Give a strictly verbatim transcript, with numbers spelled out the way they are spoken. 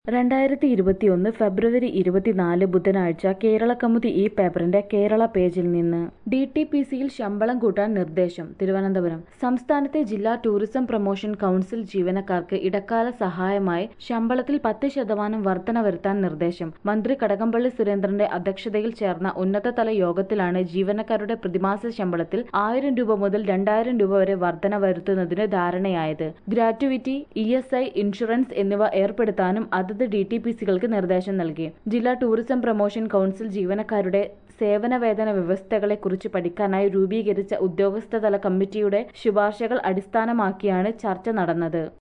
രണ്ടായിരത്തി ഇരുപത്തിയൊന്ന് ഫെബ്രുവരി ഇരുപത്തിനാല് ബുധനാഴ്ച കേരള കൗമുദി ഈ പേപ്പറിന്റെ കേരള പേജിൽ നിന്ന് ഡി ടി പി സിയിൽ ശമ്പളം കൂട്ടാൻ നിർദ്ദേശം. തിരുവനന്തപുരം സംസ്ഥാനത്തെ ജില്ലാ ടൂറിസം പ്രൊമോഷൻ കൗൺസിൽ ജീവനക്കാർക്ക് ഇടക്കാല സഹായമായി ശമ്പളത്തിൽ പത്ത് ശതമാനം വർധന വരുത്താൻ നിർദ്ദേശം. മന്ത്രി കടകംപള്ളി സുരേന്ദ്രന്റെ അധ്യക്ഷതയിൽ ചേർന്ന ഉന്നതതല യോഗത്തിലാണ് ജീവനക്കാരുടെ പ്രതിമാസ ശമ്പളത്തിൽ ആയിരം രൂപ മുതൽ രണ്ടായിരം രൂപ വരെ വർധന വരുത്തുന്നതിന് ധാരണയായത്. Gratuity, E S I, insurance എന്നിവ ഏർപ്പെടുത്താനും അതത് ഡി ടി പി സികൾക്ക് നിർദ്ദേശം നൽകി. ജില്ലാ ടൂറിസം പ്രൊമോഷൻ കൗൺസിൽ ജീവനക്കാരുടെ സേവന വേതന വ്യവസ്ഥകളെ കുറിച്ച് പഠിക്കാനായി രൂപീകരിച്ച ഉദ്യോഗസ്ഥതല കമ്മിറ്റിയുടെ ശുപാർശകൾ അടിസ്ഥാനമാക്കിയാണ് ചർച്ച നടന്നത്.